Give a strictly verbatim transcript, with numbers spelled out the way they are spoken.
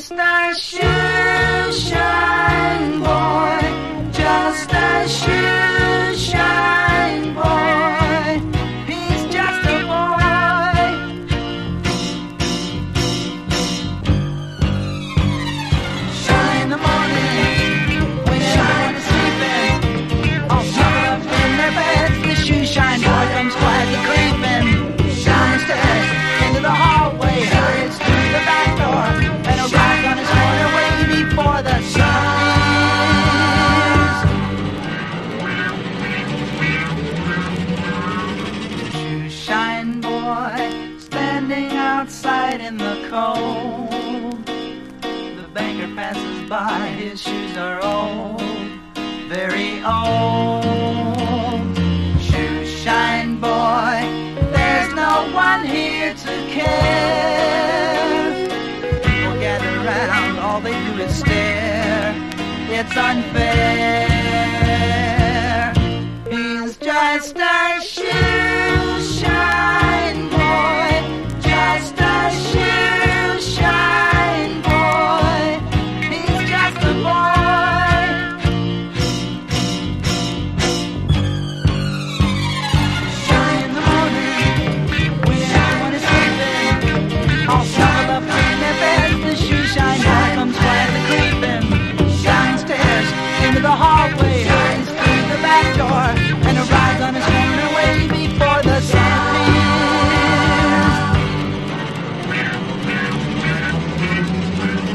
Just a shoe shine boy, just a shoe shine boy. He's just a boy. Shine in the morning, when everyone is sleeping, all shut up in their beds. The shoe shine boy comes quietly creeping down the stairs into the hallway, hurries through the back door, and arrives on his corner way before the sun is. Shoe shine boy, standing outside in the cold. The banker passes by, his shoes are old, very old. Shoe shine boy, there's no one here to care. People gather around, all they do is stare. It's unfair. He's just a